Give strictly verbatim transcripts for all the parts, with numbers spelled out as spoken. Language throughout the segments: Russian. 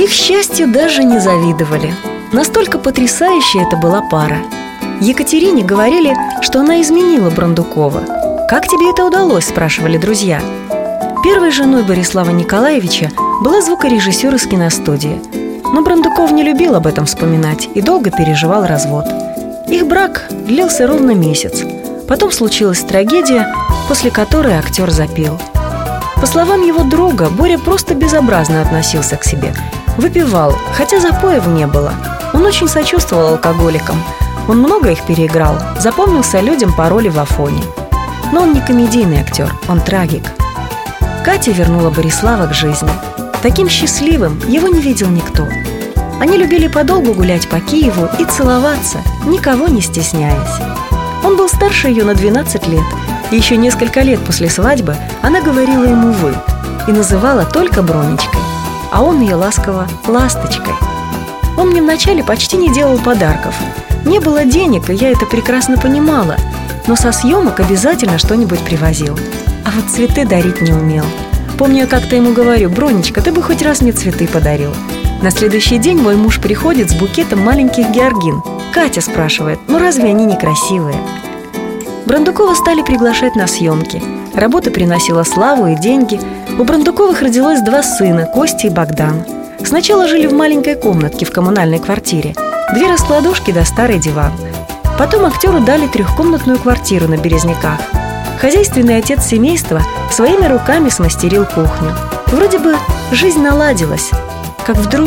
Их счастью даже не завидовали. Настолько потрясающая это была пара. Екатерине говорили, что она изменила Брундукова. «Как тебе это удалось?» – спрашивали друзья. Первой женой Борислава Николаевича была звукорежиссер из киностудии. Но Брундуков не любил об этом вспоминать и долго переживал развод. Их брак длился ровно месяц. Потом случилась трагедия, после которой актер запил. По словам его друга, Боря просто безобразно относился к себе. Выпивал, хотя запоев не было. Он очень сочувствовал алкоголикам. Он много их переиграл, запомнился людям по роли в Афоне. Но он не комедийный актер, он трагик. Катя вернула Борислава к жизни. Таким счастливым его не видел никто. Они любили подолгу гулять по Киеву и целоваться, никого не стесняясь. Он был старше ее на двенадцать лет, и еще несколько лет после свадьбы она говорила ему «вы» и называла только Бронечкой, а он ее ласково «ласточкой». Он мне вначале почти не делал подарков. Не было денег, и я это прекрасно понимала, но со съемок обязательно что-нибудь привозил. А вот цветы дарить не умел. Помню, я как-то ему говорю: «Бронечка, ты бы хоть раз мне цветы подарил». На следующий день мой муж приходит с букетом маленьких георгин. Катя спрашивает: «Ну разве они не красивые?» Брундукова стали приглашать на съемки. Работа приносила славу и деньги. У Брундуковых родилось два сына, Костя и Богдан. Сначала жили в маленькой комнатке в коммунальной квартире. Две раскладушки да старый диван. Потом актеру дали трехкомнатную квартиру на Березняках. Хозяйственный отец семейства своими руками смастерил кухню. Вроде бы жизнь наладилась, как вдруг...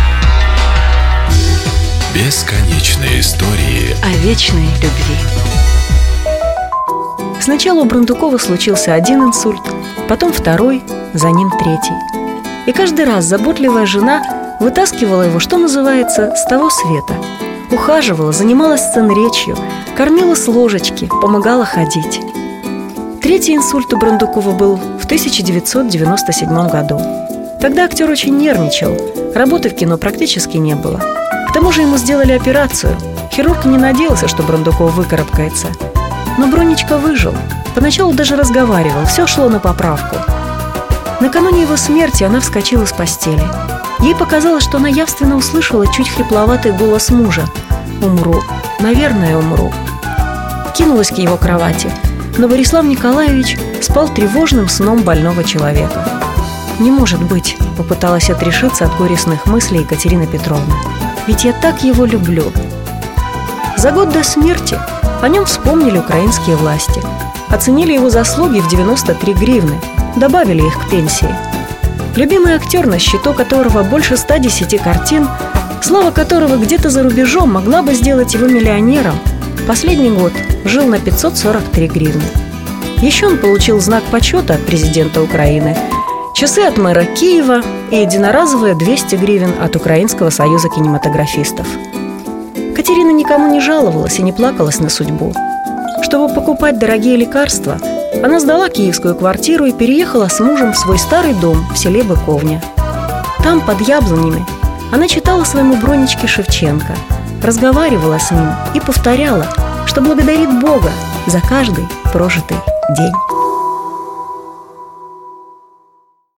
Бесконечные истории о вечной любви. Сначала у Брундукова случился один инсульт, потом второй, за ним третий. И каждый раз заботливая жена вытаскивала его, что называется, с того света. Ухаживала, занималась сценречью, кормила с ложечки, помогала ходить. Третий инсульт у Брундукова был в тысяча девятьсот девяносто седьмом году. Тогда актер очень нервничал, работы в кино практически не было. К тому же ему сделали операцию. Хирург не надеялся, что Брундуков выкарабкается. Но Бронечка выжил. Поначалу даже разговаривал, все шло на поправку. Накануне его смерти она вскочила с постели. Ей показалось, что она явственно услышала чуть хрипловатый голос мужа: «Умру, наверное, умру». Кинулась к его кровати, но Борислав Николаевич спал тревожным сном больного человека. «Не может быть», — попыталась отрешиться от горестных мыслей Екатерина Петровна. «Ведь я так его люблю». За год до смерти о нем вспомнили украинские власти. Оценили его заслуги в девяносто три гривны, добавили их к пенсии. Любимый актер, на счету которого больше ста десяти картин, слава которого где-то за рубежом могла бы сделать его миллионером, последний год жил на пятьсот сорок три гривны. Еще он получил знак почета от президента Украины, часы от мэра Киева и единоразовые двести гривен от Украинского союза кинематографистов. Катерина никому не жаловалась и не плакалась на судьбу. Чтобы покупать дорогие лекарства, она сдала киевскую квартиру и переехала с мужем в свой старый дом в селе Быковня. Там, под яблонями, она читала своему Бронечке Шевченко, разговаривала с ним и повторяла, что благодарит Бога за каждый прожитый день.